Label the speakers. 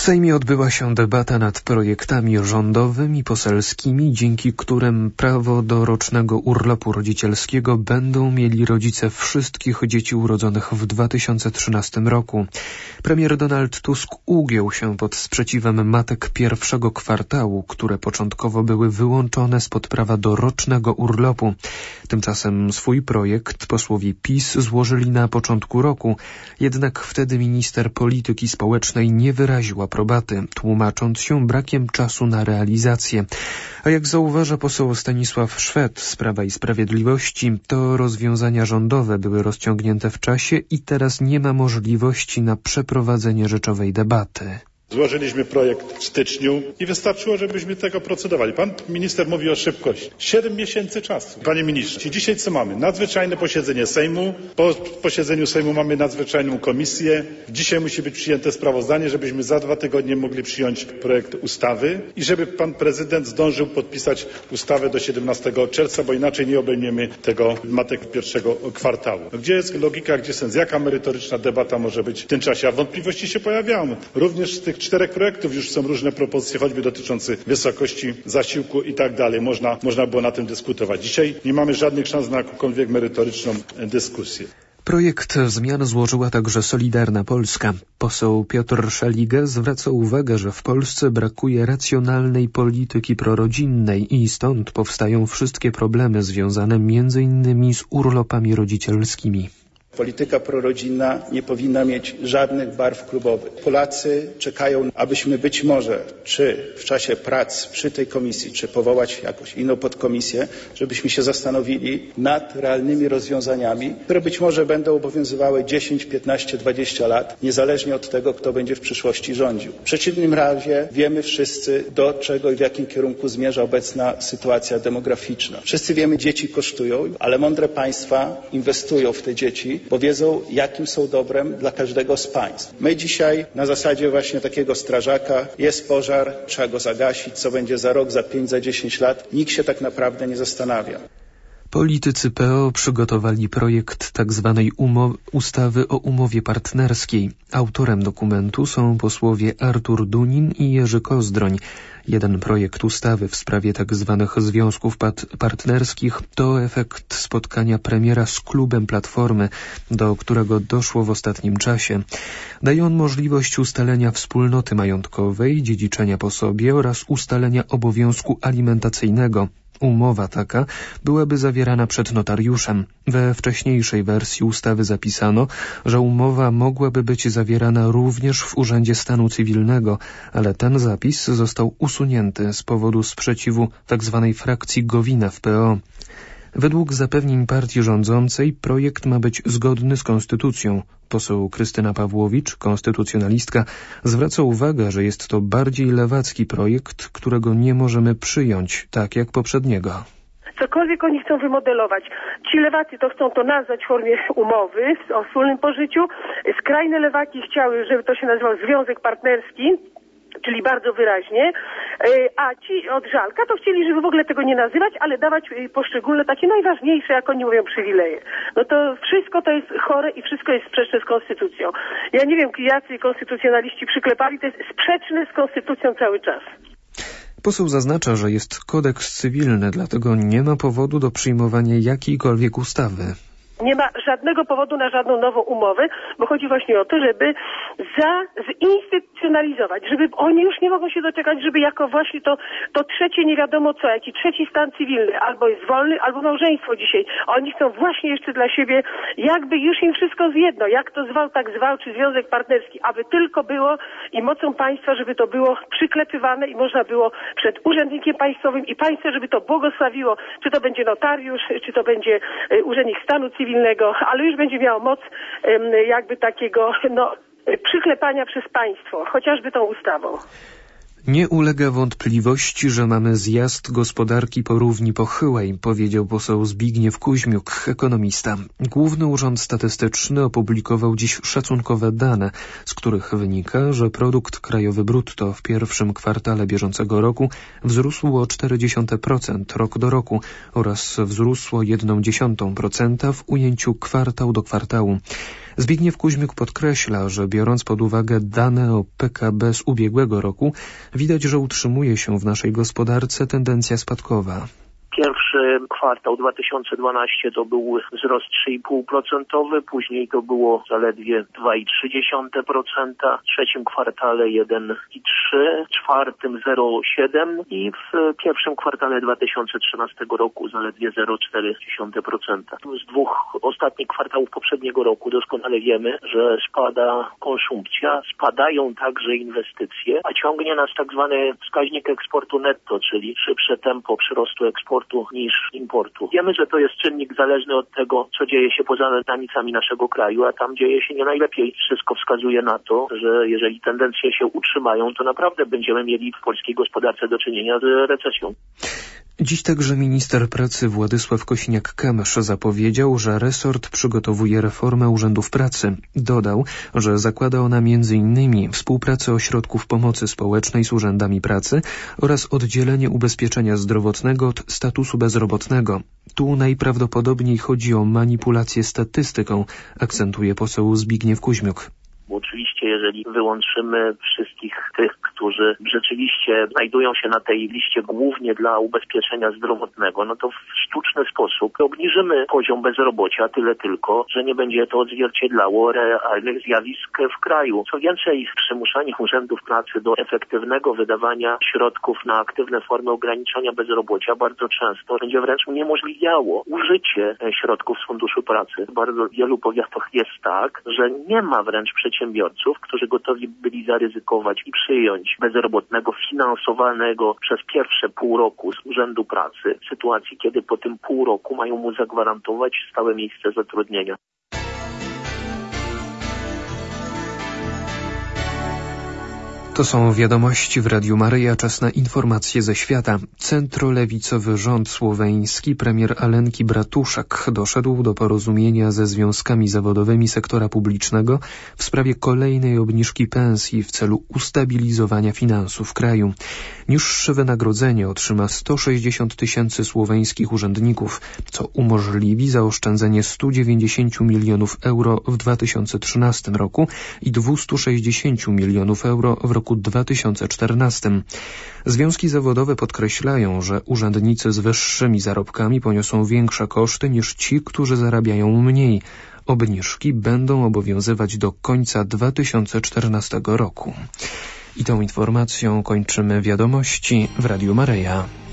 Speaker 1: Sejmie odbyła się debata nad projektami rządowymi i poselskimi, dzięki którym prawo do rocznego urlopu rodzicielskiego będą mieli rodzice wszystkich dzieci urodzonych w 2013 roku. Premier Donald Tusk ugiął się pod sprzeciwem matek pierwszego kwartału, które początkowo były wyłączone spod prawa do rocznego urlopu. Tymczasem swój projekt posłowie PiS złożyli na początku roku, jednak wtedy minister polityki społecznej nie wyraził aprobaty, tłumacząc się brakiem czasu na realizację. A jak zauważa poseł Stanisław Szwed z Prawa i Sprawiedliwości, to rozwiązania rządowe były rozciągnięte w czasie i teraz nie ma możliwości na przeprowadzenie rzeczowej debaty.
Speaker 2: Złożyliśmy projekt w styczniu i wystarczyło, żebyśmy tego procedowali. Pan minister mówi o szybkości. 7 miesięcy czasu. Panie ministrze, dzisiaj co mamy? Nadzwyczajne posiedzenie Sejmu. Po posiedzeniu Sejmu mamy nadzwyczajną komisję. Dzisiaj musi być przyjęte sprawozdanie, żebyśmy za 2 tygodnie mogli przyjąć projekt ustawy i żeby pan prezydent zdążył podpisać ustawę do 17 czerwca, bo inaczej nie obejmiemy tego matek pierwszego kwartału. Gdzie jest logika, gdzie sens? Jaka merytoryczna debata może być w tym czasie? A wątpliwości się pojawiają. Również z tych 4 projektów już są różne propozycje, choćby dotyczące wysokości zasiłku i tak dalej. Można było na tym dyskutować. Dzisiaj nie mamy żadnych szans na jakąkolwiek merytoryczną dyskusję.
Speaker 1: Projekt zmian złożyła także Solidarna Polska. Poseł Piotr Szeliga zwraca uwagę, że w Polsce brakuje racjonalnej polityki prorodzinnej i stąd powstają wszystkie problemy związane m.in. z urlopami rodzicielskimi.
Speaker 3: Polityka prorodzinna nie powinna mieć żadnych barw klubowych. Polacy czekają, abyśmy być może, czy w czasie prac przy tej komisji, czy powołać jakąś inną podkomisję, żebyśmy się zastanowili nad realnymi rozwiązaniami, które być może będą obowiązywały 10, 15, 20 lat, niezależnie od tego, kto będzie w przyszłości rządził. W przeciwnym razie wiemy wszyscy, do czego i w jakim kierunku zmierza obecna sytuacja demograficzna. Wszyscy wiemy, dzieci kosztują, ale mądre państwa inwestują w te dzieci, bo wiedzą, jakim są dobrem dla każdego z państw. My dzisiaj na zasadzie właśnie takiego strażaka, jest pożar, trzeba go zagasić, co będzie za rok, za 5, za 10 lat, nikt się tak naprawdę nie zastanawia.
Speaker 1: Politycy PO przygotowali projekt tzw. ustawy o umowie partnerskiej. Autorem dokumentu są posłowie Artur Dunin i Jerzy Kozdroń. Jeden projekt ustawy w sprawie tzw. związków partnerskich to efekt spotkania premiera z klubem Platformy, do którego doszło w ostatnim czasie. Daje on możliwość ustalenia wspólnoty majątkowej, dziedziczenia po sobie oraz ustalenia obowiązku alimentacyjnego. Umowa taka byłaby zawierana przed notariuszem. We wcześniejszej wersji ustawy zapisano, że umowa mogłaby być zawierana również w Urzędzie Stanu Cywilnego, ale ten zapis został usunięty z powodu sprzeciwu tzw. frakcji Gowina w PO. Według zapewnień partii rządzącej projekt ma być zgodny z konstytucją. Poseł Krystyna Pawłowicz, konstytucjonalistka, zwraca uwagę, że jest to bardziej lewacki projekt, którego nie możemy przyjąć, tak jak poprzedniego.
Speaker 4: Cokolwiek oni chcą wymodelować. Ci lewacy to chcą to nazwać w formie umowy o wspólnym pożyciu. Skrajne lewaki chciały, żeby to się nazywał związek partnerski, czyli bardzo wyraźnie, a ci od Żalka to chcieli, żeby w ogóle tego nie nazywać, ale dawać poszczególne takie najważniejsze, jak oni mówią, przywileje. No to wszystko to jest chore i wszystko jest sprzeczne z konstytucją. Ja nie wiem, jacy konstytucjonaliści przyklepali, to jest sprzeczne z konstytucją cały czas.
Speaker 1: Poseł zaznacza, że jest kodeks cywilny, dlatego nie ma powodu do przyjmowania jakiejkolwiek ustawy.
Speaker 4: Nie ma żadnego powodu na żadną nową umowę, bo chodzi właśnie o to, żeby zinstytucjonalizować, żeby oni już nie mogą się doczekać, żeby jako właśnie to trzecie nie wiadomo co, jaki trzeci stan cywilny, albo jest wolny, albo małżeństwo dzisiaj. Oni chcą właśnie jeszcze dla siebie, jakby już im wszystko zjedno, jak to zwał, tak zwał, czy związek partnerski, aby tylko było i mocą państwa, żeby to było przyklepywane i można było przed urzędnikiem państwowym i państwo, żeby to błogosławiło, czy to będzie notariusz, czy to będzie urzędnik stanu cywilnego, ale już będzie miało moc jakby takiego przyklepania przez państwo, chociażby tą ustawą.
Speaker 1: Nie ulega wątpliwości, że mamy zjazd gospodarki po równi pochyłej, powiedział poseł Zbigniew Kuźmiuk, ekonomista. Główny Urząd Statystyczny opublikował dziś szacunkowe dane, z których wynika, że produkt krajowy brutto w pierwszym kwartale bieżącego roku wzrósł o 0,4% rok do roku oraz wzrósł o 0,1% w ujęciu kwartał do kwartału. Zbigniew Kuźmiuk podkreśla, że biorąc pod uwagę dane o PKB z ubiegłego roku, widać, że utrzymuje się w naszej gospodarce tendencja spadkowa.
Speaker 5: Pierwszy kwartał 2012 to był wzrost 3,5%, później to było zaledwie 2,3%, w trzecim kwartale 1,3%, w czwartym 0,7% i w pierwszym kwartale 2013 roku zaledwie 0,4%. Z dwóch ostatnich kwartałów poprzedniego roku doskonale wiemy, że spada konsumpcja, spadają także inwestycje, a ciągnie nas tak zwany wskaźnik eksportu netto, czyli szybsze tempo przyrostu eksportu niż importu. Wiemy, że to jest czynnik zależny od tego, co dzieje się poza granicami naszego kraju, a tam dzieje się nie najlepiej. Wszystko wskazuje na to, że jeżeli tendencje się utrzymają, to naprawdę będziemy mieli w polskiej gospodarce do czynienia z recesją.
Speaker 1: Dziś także minister pracy Władysław Kosiniak-Kamysz zapowiedział, że resort przygotowuje reformę urzędów pracy. Dodał, że zakłada ona m.in. współpracę ośrodków pomocy społecznej z urzędami pracy oraz oddzielenie ubezpieczenia zdrowotnego od statusu bezrobotnego. Tu najprawdopodobniej chodzi o manipulację statystyką, akcentuje poseł Zbigniew Kuźmiuk.
Speaker 5: Bo oczywiście, jeżeli wyłączymy wszystkich tych, którzy rzeczywiście znajdują się na tej liście głównie dla ubezpieczenia zdrowotnego, no to w sztuczny sposób obniżymy poziom bezrobocia tyle tylko, że nie będzie to odzwierciedlało realnych zjawisk w kraju. Co więcej, przymuszanie urzędów pracy do efektywnego wydawania środków na aktywne formy ograniczania bezrobocia bardzo często będzie wręcz uniemożliwiało użycie środków z Funduszu Pracy. W bardzo wielu powiatach jest tak, że nie ma wręcz przedsiębiorców, którzy gotowi byli zaryzykować i przyjąć bezrobotnego finansowanego przez pierwsze pół roku z Urzędu Pracy, w sytuacji, kiedy po tym pół roku mają mu zagwarantować stałe miejsce zatrudnienia.
Speaker 1: To są wiadomości w Radiu Maryja. Czas na informacje ze świata. Centrolewicowy rząd słoweński premier Alenki Bratuszak doszedł do porozumienia ze związkami zawodowymi sektora publicznego w sprawie kolejnej obniżki pensji w celu ustabilizowania finansów kraju. Niższe wynagrodzenie otrzyma 160 000 słoweńskich urzędników, co umożliwi zaoszczędzenie 190 milionów euro w 2013 roku i 260 milionów euro w roku 2014. Związki zawodowe podkreślają, że urzędnicy z wyższymi zarobkami poniosą większe koszty niż ci, którzy zarabiają mniej. Obniżki będą obowiązywać do końca 2014 roku. I tą informacją kończymy wiadomości w Radiu Maryja.